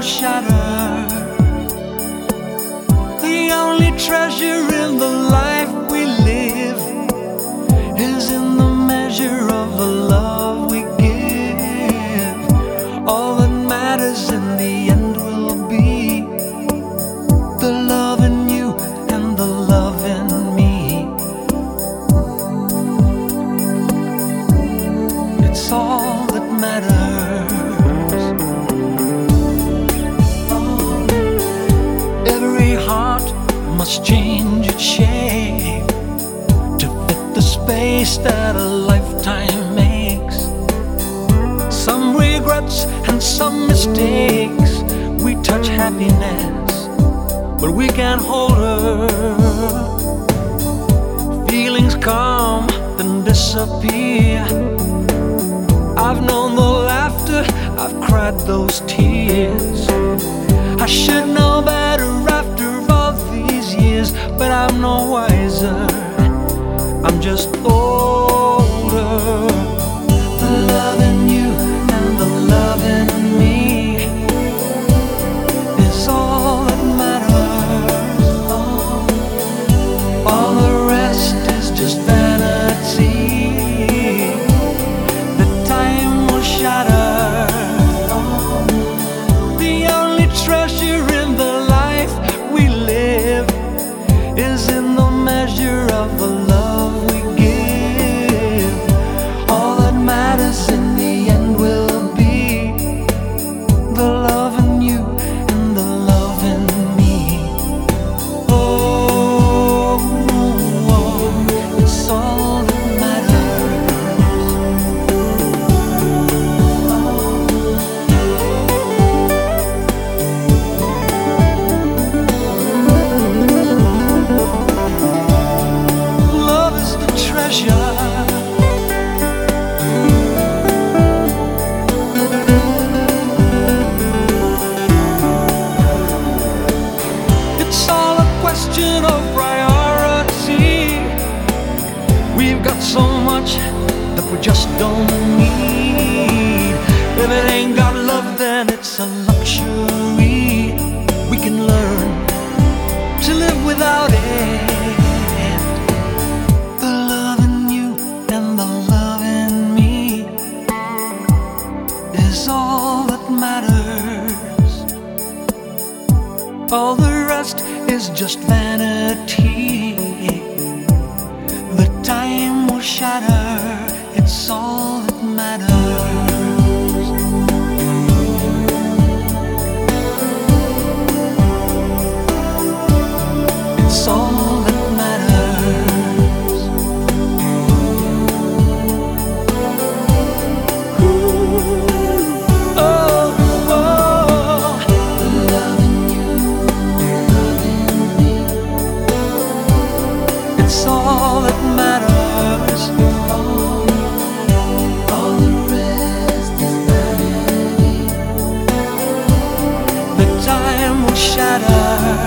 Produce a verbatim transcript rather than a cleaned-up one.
shatter. The only treasure in the life we live is in the measure of the love we give. All that matters in the end will be the love in you and the love in me. It's all that matters. Every heart must change its shape to fit the space that a lifetime makes. Some regrets and some mistakes. We touch happiness, but we can't hold her. Feelings come, then disappear. I've known the laughter, I've cried those tears. I should know better after all these years, but I'm no wiser, I'm just older. The love in you and the love in me is all that matters. All the rest is just vanity. The time will shatter. The only treasure in the life we live is in the measure of the love we give. All that matters in the end will be the love in you and the love in me. Oh, oh, it's all that treasure. It's all a question of priority. We've got so much that we just don't need. If it ain't got love, then it's a luxury. We can learn to live without it. All that matters. All the rest is just vanity. The time will shatter. It's all that matters. It's all that matters. Ooh. It's all that matters. All, all the rest is vanity. The time will shatter.